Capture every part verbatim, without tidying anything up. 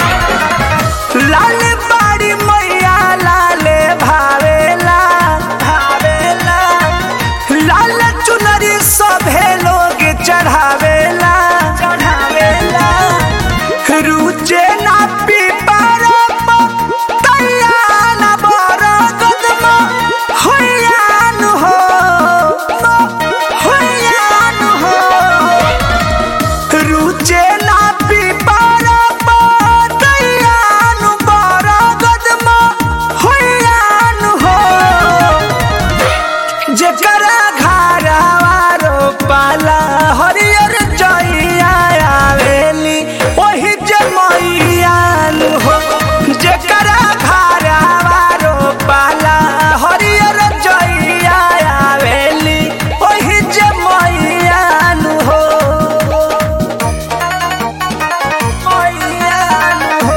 लाल बाड़ी मैया लाले भावेला भावेला लाल चुनरी सभे लोग चढ़ावेला चढ़ावेला रुचे ना पीपर तैयार बर कदम होयान हो होयान हो रुचे ना पीपर तैयार बर कदम होयान हो जेकरा घरवा रोपाला हरियर जइया आवेली ओही जमैयान हो जेकरा घरवा रोपाला हरियर जइया आवेली ओही जमैयान हो मैयान हो।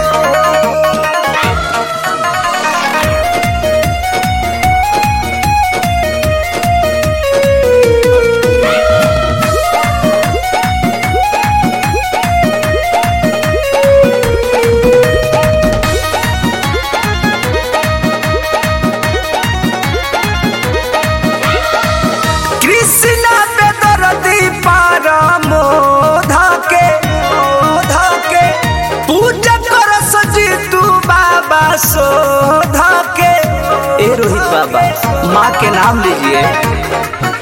कृष्ण पे दरदी पार मोधा के मोधा के पूजा कर सजी तू बाबा शोधा के। ए रोहित बाबा माँ के नाम लीजिए।